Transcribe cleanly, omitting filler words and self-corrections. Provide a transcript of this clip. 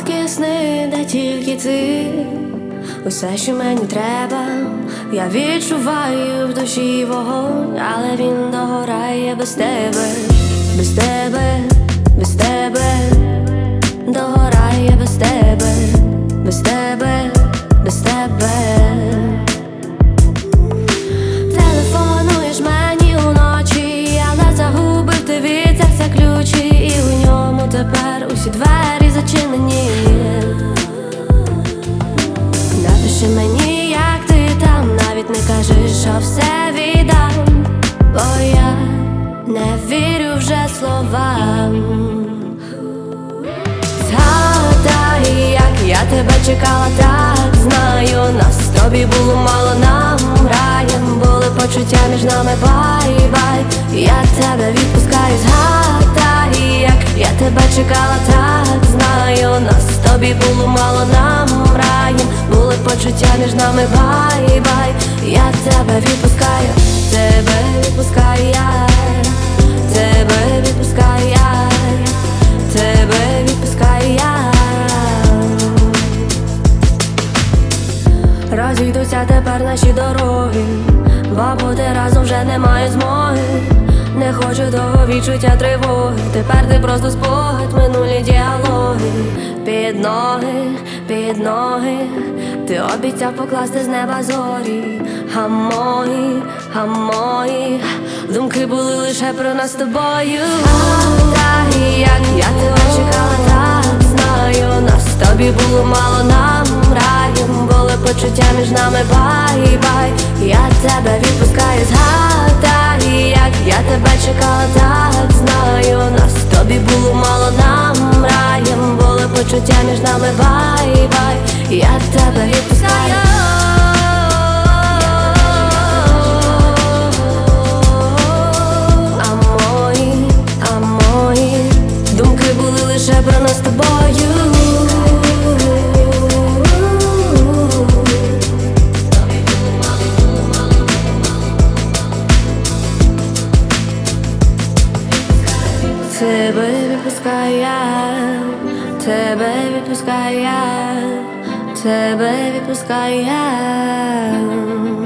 солодкі сни, де тільки ти, усе, що мені треба. Я відчуваю в душі вогонь, але він догорає без тебе, без тебе, без тебе, догорає без тебе, без тебе, без тебе. Телефонуєш мені уночі, але загубив ти від серця ключі, і у ньому тепер усі двері зачинені. Напиши мені, як ти там, навіть не кажи, що все віддам, бо я не вірю вже словам. Згадай, як я тебе чекала, так знаю, нас з тобі було мало, нам раєм були почуття між нами, бай-бай. Я тебе відпускаю, згадай, як я тебе чекала, так знаю, нас з тобі було мало, нам раєм були почуття між нами, бай-бай. Я тебе відпускаю, тебе відпускаю я, тебе відпускаю я, тебе відпускаю я. Розійдуться тепер наші дороги, бо бути разом вже немає змоги. Не хочу того відчуття тривоги, тепер ти просто спогад, минулі діалоги. Під ноги ти обіцяв покласти з неба зорі, а мої думки були лише про нас з тобою. Так, як я тебе чекала, так знаю, нас з тобі було мало, нам раєм були почуття між нами, бай-бай. Я тебе відпускаю, згадай, як я тебе чекала, так знаю, нас з тобі було мало, нам раєм були почуття між нами, бай-бай. Я тебе відпускаю. А мої думки були лише про нас з тобою. Тебе відпускаю я, тебе відпускаю я, тебе відпускаю я.